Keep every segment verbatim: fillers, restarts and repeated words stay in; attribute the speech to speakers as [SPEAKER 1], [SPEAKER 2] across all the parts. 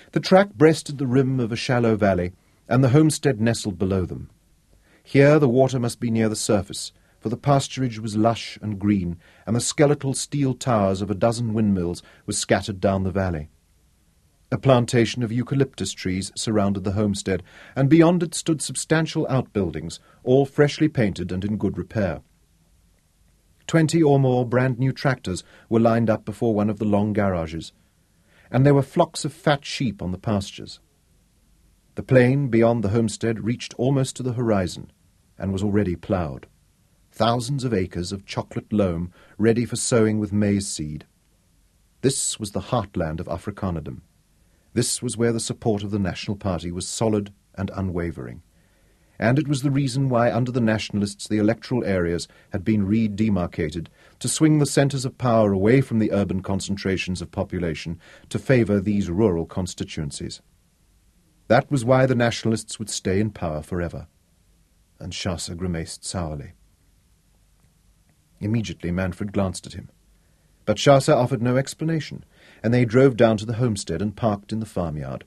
[SPEAKER 1] The track breasted the rim of a shallow valley, and the homestead nestled below them. Here the water must be near the surface, for the pasturage was lush and green, and the skeletal steel towers of a dozen windmills were scattered down the valley. A plantation of eucalyptus trees surrounded the homestead, and beyond it stood substantial outbuildings, all freshly painted and in good repair. Twenty or more brand-new tractors were lined up before one of the long garages, and there were flocks of fat sheep on the pastures. The plain beyond the homestead reached almost to the horizon, and was already ploughed. Thousands of acres of chocolate loam ready for sowing with maize seed. This was the heartland of Afrikanerdom. This was where the support of the National Party was solid and unwavering. And it was the reason why under the nationalists the electoral areas had been re-demarcated to swing the centres of power away from the urban concentrations of population to favour these rural constituencies. That was why the nationalists would stay in power forever. And Chasser grimaced sourly. Immediately Manfred glanced at him. But Chasser offered no explanation, and they drove down to the homestead and parked in the farmyard.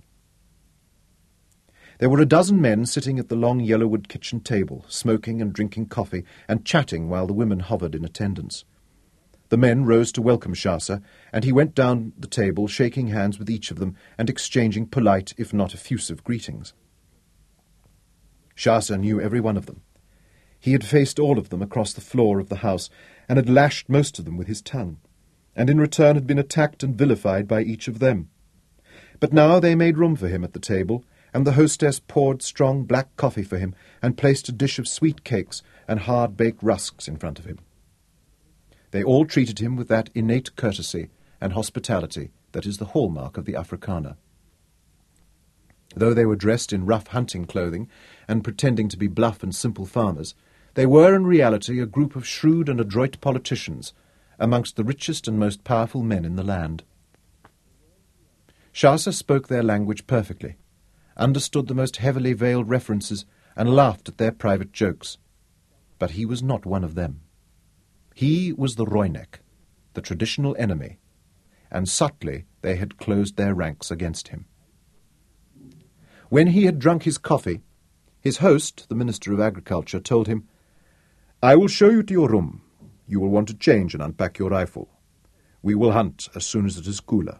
[SPEAKER 1] There were a dozen men sitting at the long yellowwood kitchen table, smoking and drinking coffee and chatting while the women hovered in attendance. The men rose to welcome Chasser, and he went down the table, shaking hands with each of them and exchanging polite, if not effusive, greetings. Chasser knew every one of them. He had faced all of them across the floor of the house, and had lashed most of them with his tongue, and in return had been attacked and vilified by each of them. But now they made room for him at the table, and the hostess poured strong black coffee for him and placed a dish of sweet cakes and hard-baked rusks in front of him. They all treated him with that innate courtesy and hospitality that is the hallmark of the Afrikaner. Though they were dressed in rough hunting clothing and pretending to be bluff and simple farmers, they were in reality a group of shrewd and adroit politicians, amongst the richest and most powerful men in the land. Chasser spoke their language perfectly, understood the most heavily veiled references, and laughed at their private jokes. But he was not one of them. He was the Rooinek, the traditional enemy, and subtly they had closed their ranks against him. When he had drunk his coffee, his host, the Minister of Agriculture, told him, "I will show you to your room. You will want to change and unpack your rifle. We will hunt as soon as it is cooler."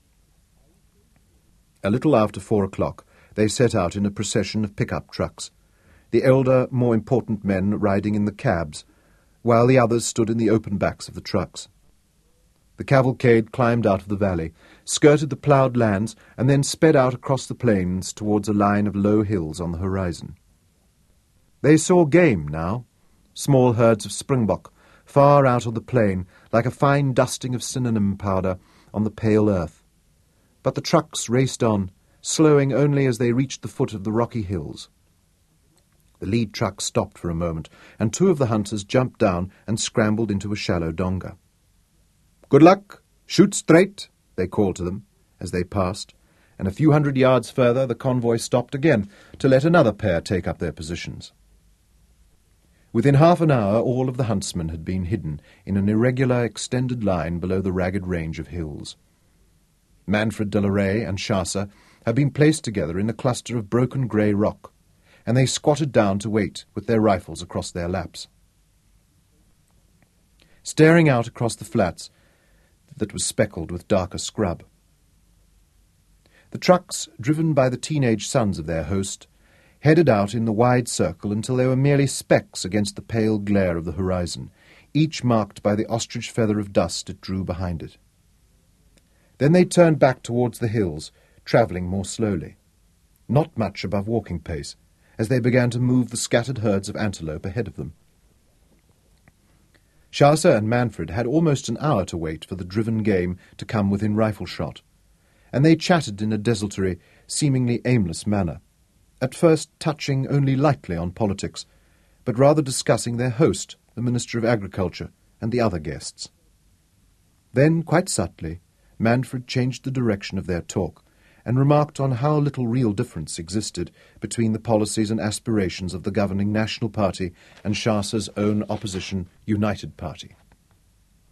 [SPEAKER 1] A little after four o'clock, they set out in a procession of pickup trucks, the elder, more important men riding in the cabs, while the others stood in the open backs of the trucks. The cavalcade climbed out of the valley, skirted the ploughed lands, and then sped out across the plains towards a line of low hills on the horizon. They saw game now, small herds of springbok, far out on the plain, like a fine dusting of synonym powder on the pale earth. But the trucks raced on, slowing only as they reached the foot of the rocky hills. The lead truck stopped for a moment, and two of the hunters jumped down and scrambled into a shallow donga. "Good luck! Shoot straight!" they called to them as they passed, and a few hundred yards further the convoy stopped again to let another pair take up their positions. Within half an hour all of the huntsmen had been hidden in an irregular extended line below the ragged range of hills. Manfred de la Rey and Chasser had been placed together in a cluster of broken grey rock, and they squatted down to wait with their rifles across their laps. Staring out across the flats that was speckled with darker scrub. The trucks, driven by the teenage sons of their host, headed out in the wide circle until they were merely specks against the pale glare of the horizon, each marked by the ostrich feather of dust it drew behind it. Then they turned back towards the hills, travelling more slowly, not much above walking pace, as they began to move the scattered herds of antelope ahead of them. Chasser and Manfred had almost an hour to wait for the driven game to come within rifle shot, and they chatted in a desultory, seemingly aimless manner, at first touching only lightly on politics, but rather discussing their host, the Minister of Agriculture, and the other guests. Then, quite subtly, Manfred changed the direction of their talk, and remarked on how little real difference existed between the policies and aspirations of the governing National Party and Chasser's own opposition United Party.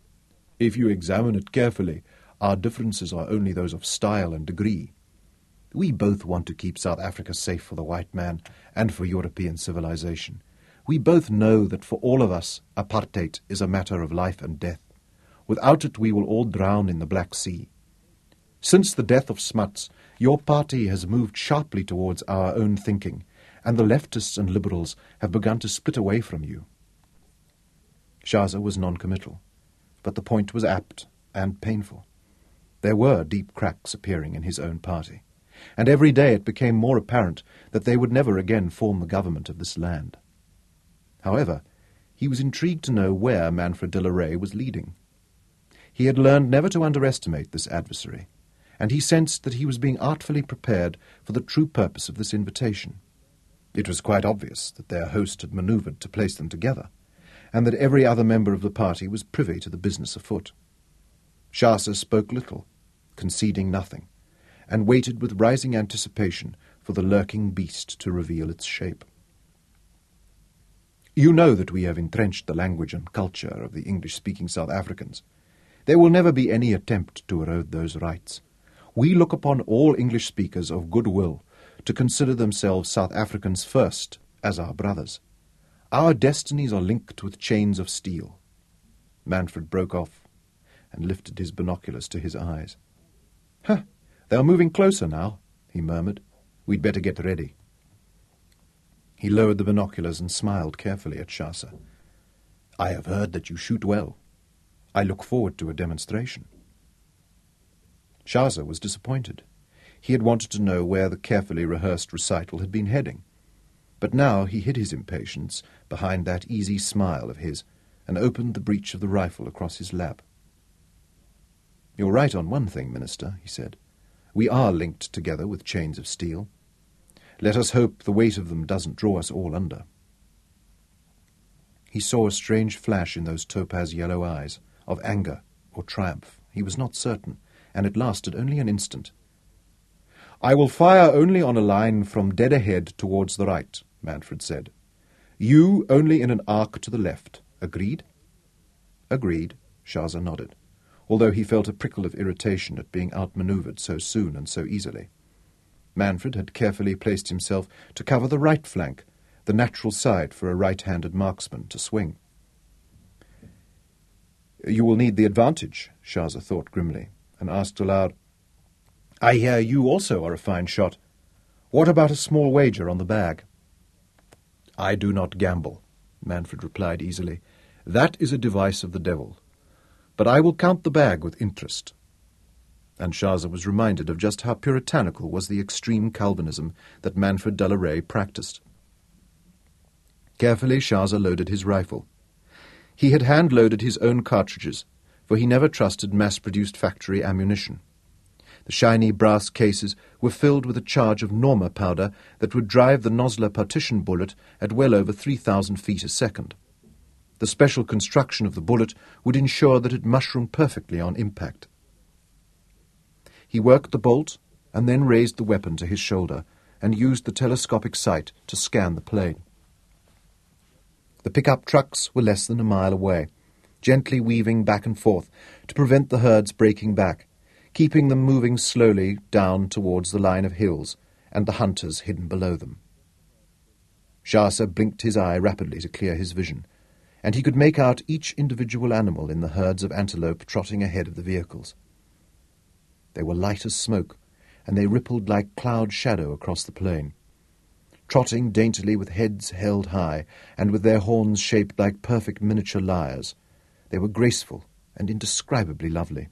[SPEAKER 1] "If you examine it carefully, our differences are only those of style and degree. We both want to keep South Africa safe for the white man and for European civilization. We both know that for all of us, apartheid is a matter of life and death. Without it, we will all drown in the Black Sea. Since the death of Smuts, your party has moved sharply towards our own thinking, and the leftists and liberals have begun to split away from you. Shaza was non-committal, but the point was apt and painful. There were deep cracks appearing in his own party, and every day it became more apparent that they would never again form the government of this land. However, he was intrigued to know where Manfred de la Rey was leading. He had learned never to underestimate this adversary, and he sensed that he was being artfully prepared for the true purpose of this invitation. It was quite obvious that their host had manoeuvred to place them together, and that every other member of the party was privy to the business afoot. Shaza spoke little, conceding nothing, and waited with rising anticipation for the lurking beast to reveal its shape. You know that we have entrenched the language and culture of the English-speaking South Africans. There will never be any attempt to erode those rights. We look upon all English speakers of good will to consider themselves South Africans first, as our brothers. Our destinies are linked with chains of steel. Manfred broke off and lifted his binoculars to his eyes. Huh, they are moving closer now, he murmured. We'd better get ready. He lowered the binoculars and smiled carefully at Shaza. I have heard that you shoot well. I look forward to a demonstration. Shaza was disappointed. He had wanted to know where the carefully rehearsed recital had been heading. But now he hid his impatience behind that easy smile of his and opened the breech of the rifle across his lap. You're right on one thing, Minister, he said. We are linked together with chains of steel. Let us hope the weight of them doesn't draw us all under. He saw a strange flash in those topaz-yellow eyes, of anger or triumph. He was not certain, and it lasted only an instant. I will fire only on a line from dead ahead towards the right, Manfred said. You only in an arc to the left. Agreed? Agreed, Shaza nodded, although he felt a prickle of irritation at being outmanoeuvred so soon and so easily. Manfred had carefully placed himself to cover the right flank, the natural side for a right-handed marksman to swing. You will need the advantage, Shaza thought grimly, and asked aloud, I hear you also are a fine shot. What about a small wager on the bag? I do not gamble, Manfred replied easily. That is a device of the devil. But I will count the bag with interest. And Shaza was reminded of just how puritanical was the extreme Calvinism that Manfred de la Rey practiced. Carefully, Shaza loaded his rifle. He had hand-loaded his own cartridges, for he never trusted mass-produced factory ammunition. The shiny brass cases were filled with a charge of Norma powder that would drive the Nosler partition bullet at well over three thousand feet a second. The special construction of the bullet would ensure that it mushroomed perfectly on impact. He worked the bolt and then raised the weapon to his shoulder and used the telescopic sight to scan the plain. The pickup trucks were less than a mile away, gently weaving back and forth to prevent the herds breaking back, keeping them moving slowly down towards the line of hills and the hunters hidden below them. Shaza blinked his eye rapidly to clear his vision, and he could make out each individual animal in the herds of antelope trotting ahead of the vehicles. They were light as smoke, and they rippled like cloud shadow across the plain. Trotting daintily with heads held high, and with their horns shaped like perfect miniature lyres, they were graceful and indescribably lovely.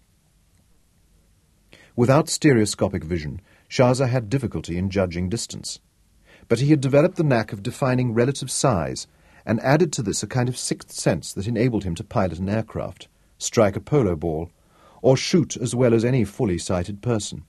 [SPEAKER 1] Without stereoscopic vision, Shaza had difficulty in judging distance, but he had developed the knack of defining relative size, and added to this a kind of sixth sense that enabled him to pilot an aircraft, strike a polo ball, or shoot as well as any fully sighted person.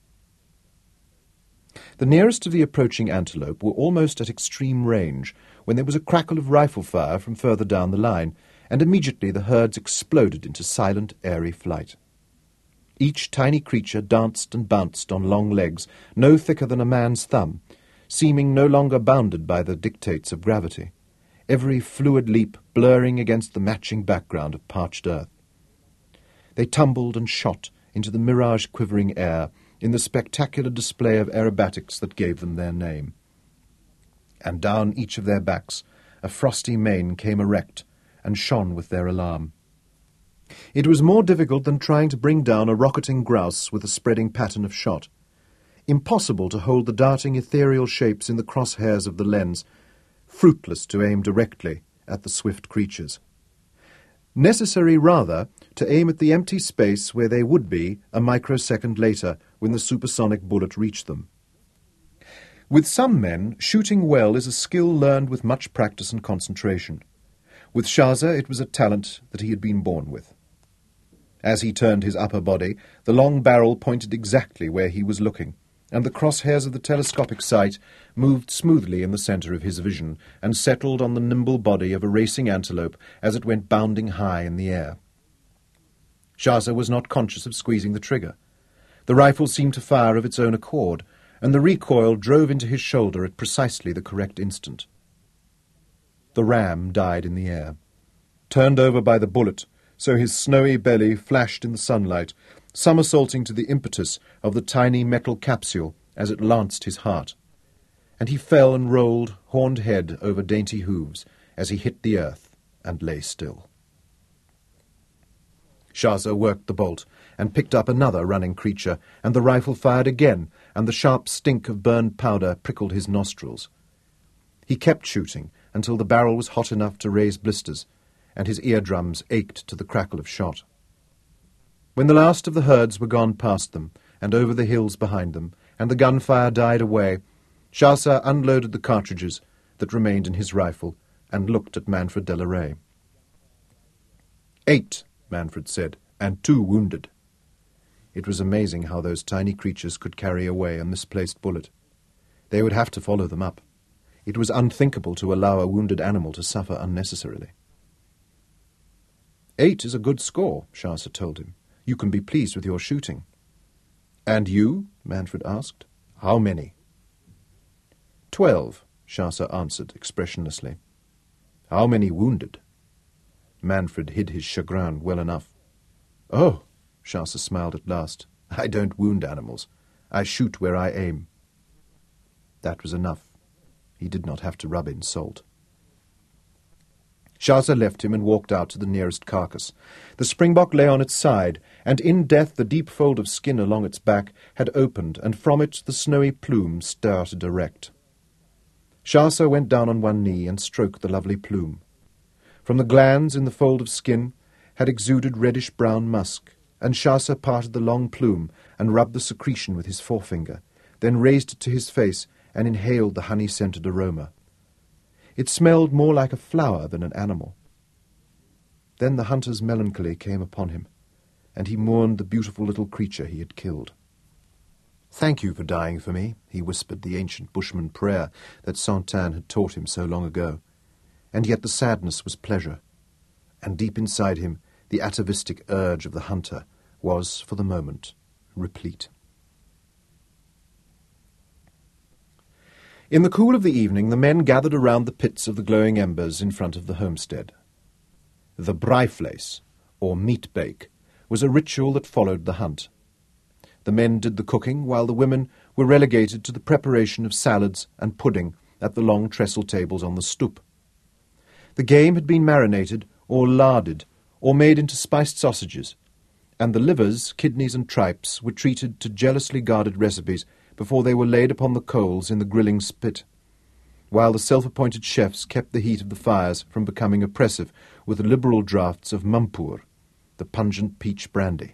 [SPEAKER 1] The nearest of the approaching antelope were almost at extreme range when there was a crackle of rifle fire from further down the line, and immediately the herds exploded into silent, airy flight. Each tiny creature danced and bounced on long legs, no thicker than a man's thumb, seeming no longer bounded by the dictates of gravity, every fluid leap blurring against the matching background of parched earth. They tumbled and shot into the mirage-quivering air, in the spectacular display of aerobatics that gave them their name. And down each of their backs a frosty mane came erect and shone with their alarm. It was more difficult than trying to bring down a rocketing grouse with a spreading pattern of shot. Impossible to hold the darting ethereal shapes in the crosshairs of the lens, fruitless to aim directly at the swift creatures. Necessary, rather, to aim at the empty space where they would be a microsecond later when the supersonic bullet reached them. With some men, shooting well is a skill learned with much practice and concentration. With Shaza it was a talent that he had been born with. As he turned his upper body, the long barrel pointed exactly where he was looking, and the crosshairs of the telescopic sight moved smoothly in the centre of his vision and settled on the nimble body of a racing antelope as it went bounding high in the air. Shaza was not conscious of squeezing the trigger. The rifle seemed to fire of its own accord, and the recoil drove into his shoulder at precisely the correct instant. The ram died in the air, turned over by the bullet, so his snowy belly flashed in the sunlight, somersaulting to the impetus of the tiny metal capsule as it lanced his heart, and he fell and rolled, horned head over dainty hooves, as he hit the earth and lay still. Shaza worked the bolt and picked up another running creature, and the rifle fired again, and the sharp stink of burned powder prickled his nostrils. He kept shooting until the barrel was hot enough to raise blisters, and his eardrums ached to the crackle of shot. When the last of the herds were gone past them, and over the hills behind them, and the gunfire died away, Shaza unloaded the cartridges that remained in his rifle and looked at Manfred de la Rey. Eight, Manfred said, and two wounded. It was amazing how those tiny creatures could carry away a misplaced bullet. They would have to follow them up. It was unthinkable to allow a wounded animal to suffer unnecessarily. Eight is a good score, Shaza told him. You can be pleased with your shooting. And you? Manfred asked. How many? Twelve, Shaza answered expressionlessly. How many wounded? Manfred hid his chagrin well enough. Oh, Shaza smiled at last. I don't wound animals. I shoot where I aim. That was enough. He did not have to rub in salt. Shaza left him and walked out to the nearest carcass. The springbok lay on its side, and in death the deep fold of skin along its back had opened, and from it the snowy plume started erect. Shaza went down on one knee and stroked the lovely plume. From the glands in the fold of skin had exuded reddish-brown musk, and Shaza parted the long plume and rubbed the secretion with his forefinger, then raised it to his face and inhaled the honey-scented aroma. It smelled more like a flower than an animal. Then the hunter's melancholy came upon him, and he mourned the beautiful little creature he had killed. "Thank you for dying for me," he whispered the ancient bushman prayer that Santin had taught him so long ago. And yet the sadness was pleasure, and deep inside him the atavistic urge of the hunter was, for the moment, replete. In the cool of the evening the men gathered around the pits of the glowing embers in front of the homestead. The braaivleis, or meat bake, was a ritual that followed the hunt. The men did the cooking, while the women were relegated to the preparation of salads and pudding at the long trestle tables on the stoep. The game had been marinated or larded or made into spiced sausages, and the livers, kidneys and tripes were treated to jealously guarded recipes before they were laid upon the coals in the grilling spit, while the self-appointed chefs kept the heat of the fires from becoming oppressive with liberal draughts of mampoer, the pungent peach brandy.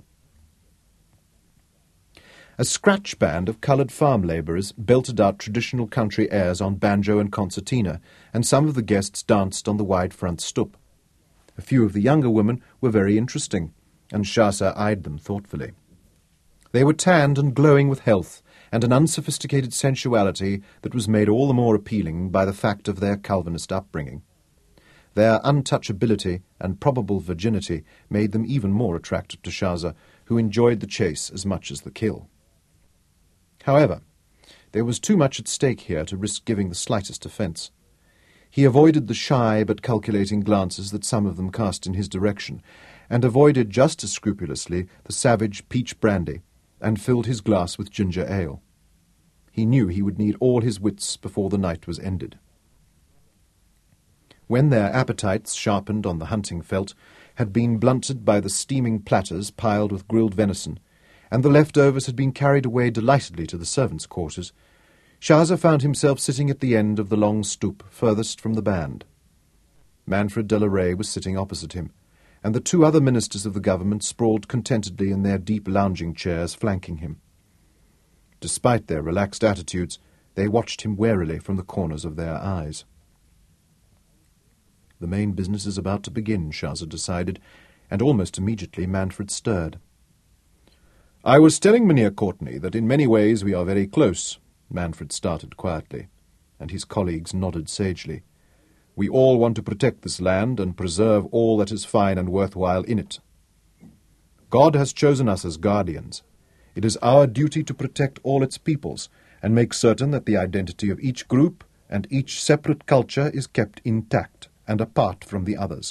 [SPEAKER 1] A scratch band of coloured farm labourers belted out traditional country airs on banjo and concertina, and some of the guests danced on the wide front stoep. A few of the younger women were very interesting, and Shaza eyed them thoughtfully. They were tanned and glowing with health, and an unsophisticated sensuality that was made all the more appealing by the fact of their Calvinist upbringing. Their untouchability and probable virginity made them even more attractive to Shaza, who enjoyed the chase as much as the kill. However, there was too much at stake here to risk giving the slightest offence. He avoided the shy but calculating glances that some of them cast in his direction, and avoided just as scrupulously the savage peach brandy, and filled his glass with ginger ale. He knew he would need all his wits before the night was ended. When their appetites, sharpened on the hunting felt, had been blunted by the steaming platters piled with grilled venison, and the leftovers had been carried away delightedly to the servants' quarters, Shaza found himself sitting at the end of the long stoop furthest from the band. Manfred de la Rey was sitting opposite him, and the two other ministers of the government sprawled contentedly in their deep lounging chairs flanking him. Despite their relaxed attitudes, they watched him warily from the corners of their eyes. The main business is about to begin, Shaza decided, and almost immediately Manfred stirred. "I was telling Mynheer Courtenay that in many ways we are very close," Manfred started quietly, and his colleagues nodded sagely. "We all want to protect this land and preserve all that is fine and worthwhile in it. God has chosen us as guardians. It is our duty to protect all its peoples and make certain that the identity of each group and each separate culture is kept intact and apart from the others."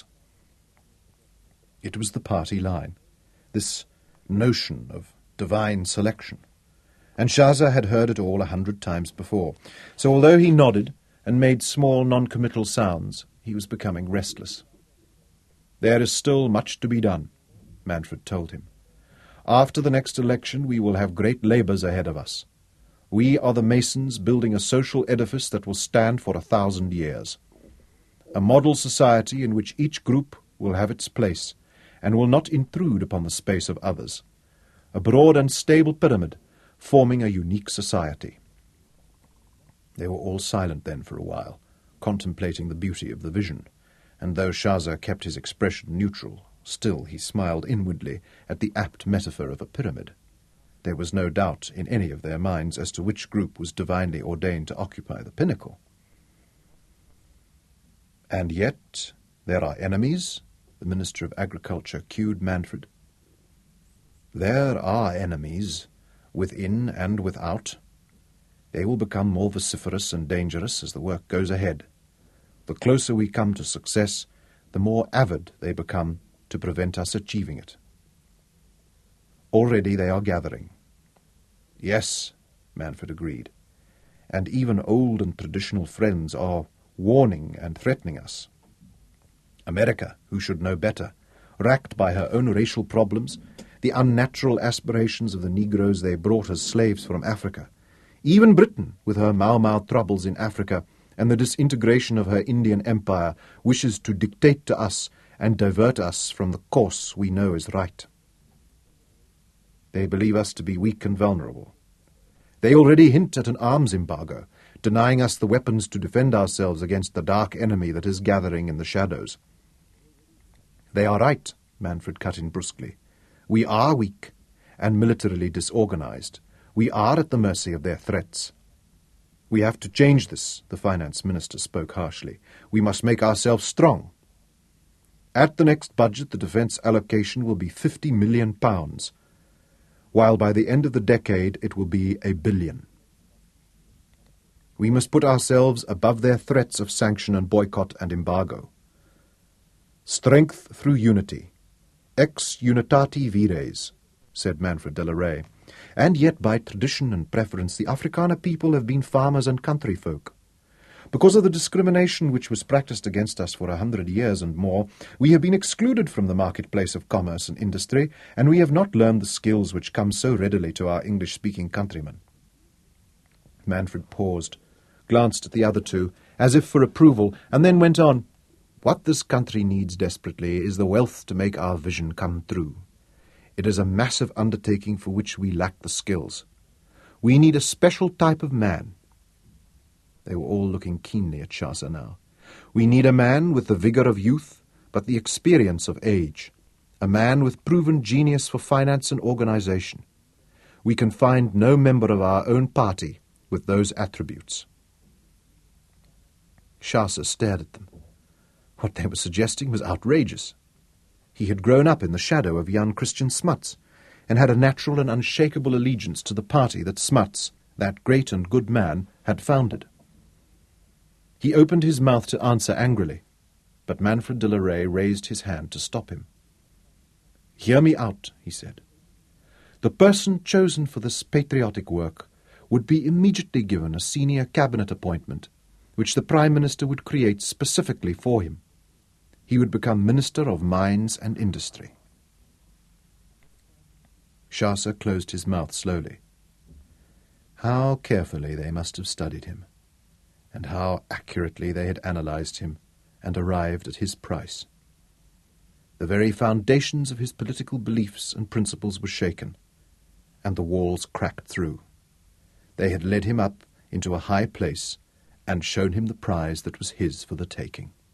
[SPEAKER 1] It was the party line, this notion of divine selection, and Shaza had heard it all a hundred times before, so although he nodded and made small non-committal sounds, he was becoming restless. "There is still much to be done," Manfred told him. "After the next election we will have great labours ahead of us. We are the masons building a social edifice that will stand for a thousand years. A model society in which each group will have its place and will not intrude upon the space of others. A broad and stable pyramid forming a unique society." They were all silent then for a while, contemplating the beauty of the vision, and though Shaza kept his expression neutral, still he smiled inwardly at the apt metaphor of a pyramid. There was no doubt in any of their minds as to which group was divinely ordained to occupy the pinnacle. "And yet there are enemies," the Minister of Agriculture cued Manfred. "There are enemies, within and without. They will become more vociferous and dangerous as the work goes ahead. The closer we come to success, the more avid they become to prevent us achieving it. Already they are gathering." "Yes," Manfred agreed, "and even old and traditional friends are warning and threatening us. America, who should know better, racked by her own racial problems, the unnatural aspirations of the Negroes they brought as slaves from Africa, even Britain, with her Mau Mau troubles in Africa and the disintegration of her Indian empire, wishes to dictate to us and divert us from the course we know is right. They believe us to be weak and vulnerable. They already hint at an arms embargo, denying us the weapons to defend ourselves against the dark enemy that is gathering in the shadows." "They are right," Manfred cut in brusquely. "We are weak and militarily disorganized. We are at the mercy of their threats. We have to change this," the finance minister spoke harshly. "We must make ourselves strong. At the next budget, the defence allocation will be fifty million pounds, while by the end of the decade it will be a billion. We must put ourselves above their threats of sanction and boycott and embargo. Strength through unity. Ex unitati vires," said Manfred de la Rey. "And yet by tradition and preference the Afrikaner people have been farmers and country folk. Because of the discrimination which was practised against us for a hundred years and more, we have been excluded from the marketplace of commerce and industry, and we have not learned the skills which come so readily to our English-speaking countrymen." Manfred paused, glanced at the other two, as if for approval, and then went on. "What this country needs desperately is the wealth to make our vision come true. It is a massive undertaking for which we lack the skills. We need a special type of man." They were all looking keenly at Shaza now. "We need a man with the vigour of youth, but the experience of age. A man with proven genius for finance and organization. We can find no member of our own party with those attributes." Shaza stared at them. What they were suggesting was outrageous. He had grown up in the shadow of Jan Christian Smuts, and had a natural and unshakable allegiance to the party that Smuts, that great and good man, had founded. He opened his mouth to answer angrily, but Manfred de la Rey raised his hand to stop him. "Hear me out," he said. The person chosen for this patriotic work would be immediately given a senior cabinet appointment, which the Prime Minister would create specifically for him. He would become Minister of Mines and Industry. Chaucer closed his mouth slowly. How carefully they must have studied him, and how accurately they had analysed him and arrived at his price. The very foundations of his political beliefs and principles were shaken, and the walls cracked through. They had led him up into a high place and shown him the prize that was his for the taking.